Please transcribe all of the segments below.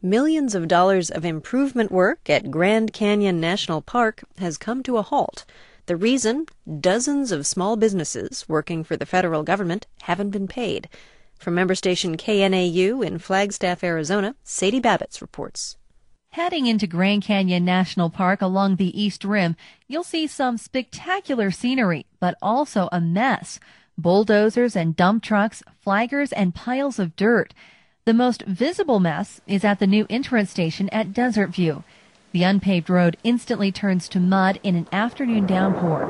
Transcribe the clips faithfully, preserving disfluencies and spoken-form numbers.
Millions of dollars of improvement work at Grand Canyon National Park has come to a halt. The reason? Dozens of small businesses working for the federal government haven't been paid. From member station K N A U in Flagstaff, Arizona, Sadie Babbitts reports. Heading into Grand Canyon National Park along the East Rim, you'll see some spectacular scenery, but also a mess. Bulldozers and dump trucks, flaggers, and piles of dirt. The most visible mess is at the new entrance station at Desert View. The unpaved road instantly turns to mud in an afternoon downpour.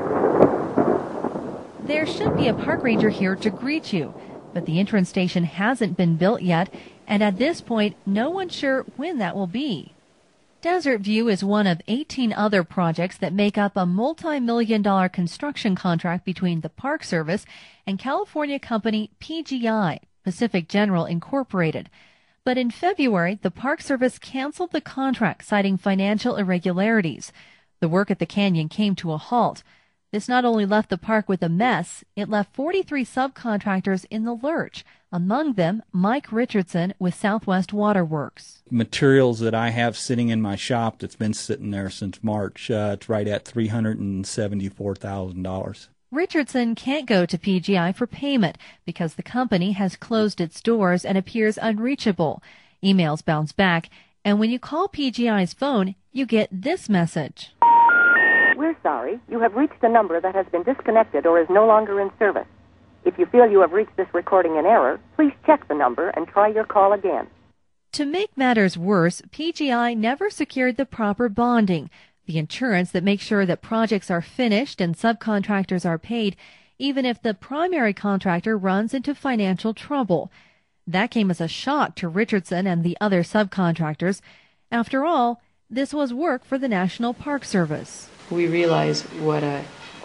There should be a park ranger here to greet you, but the entrance station hasn't been built yet, and at this point, no one's sure when that will be. Desert View is one of eighteen other projects that make up a multi-million dollar construction contract between the Park Service and California company P G I, Pacific General Incorporated. But in February, the Park Service canceled the contract, citing financial irregularities. The work at the canyon came to a halt. This not only left the park with a mess, it left forty-three subcontractors in the lurch, among them Mike Richardson with Southwest Waterworks. Materials that I have sitting in my shop that's been sitting there since March, uh, it's right at three hundred seventy-four thousand dollars. Richardson can't go to P G I for payment because the company has closed its doors and appears unreachable. Emails bounce back, and when you call P G I's phone, you get this message. We're sorry. You have reached a number that has been disconnected or is no longer in service. If you feel you have reached this recording in error, please check the number and try your call again. To make matters worse, P G I never secured the proper bonding, the insurance that makes sure that projects are finished and subcontractors are paid, even if the primary contractor runs into financial trouble. That came as a shock to Richardson and the other subcontractors. After all, this was work for the National Park Service. We realize what a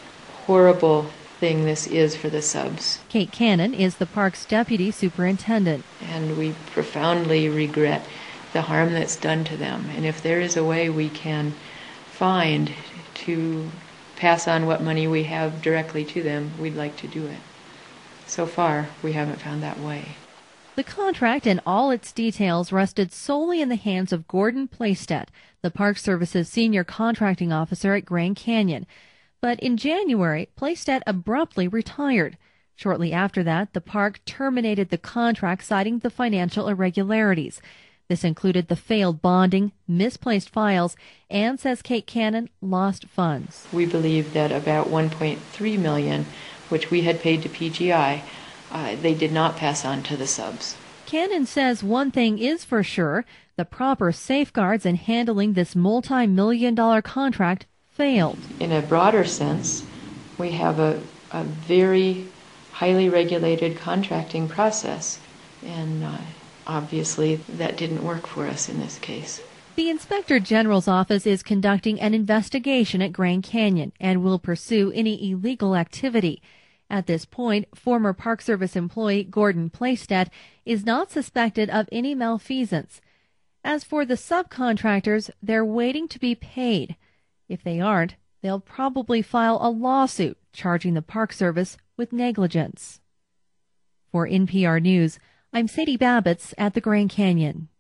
horrible thing this is for the subs. Kate Cannon is the park's deputy superintendent. And we profoundly regret the harm that's done to them. And if there is a way we can find to pass on what money we have directly to them, we'd like to do it. So far, we haven't found that way. The contract and all its details rested solely in the hands of Gordon Playstedt, the Park Service's senior contracting officer at Grand Canyon. But in January, Playstedt abruptly retired. Shortly after that, the park terminated the contract, citing the financial irregularities. This included the failed bonding, misplaced files, and, says Kate Cannon, lost funds. We believe that about one point three million dollars, which we had paid to P G I, uh, they did not pass on to the subs. Cannon says one thing is for sure, the proper safeguards in handling this multi-million dollar contract failed. In a broader sense, we have a, a very highly regulated contracting process, and uh, obviously that didn't work for us in this case. The Inspector General's office is conducting an investigation at Grand Canyon and will pursue any illegal activity. At this point, former Park Service employee Gordon Playstedt is not suspected of any malfeasance. As for the subcontractors, they're waiting to be paid. If they aren't, they'll probably file a lawsuit charging the Park Service with negligence. For N P R News, I'm Sadie Babbitts at the Grand Canyon.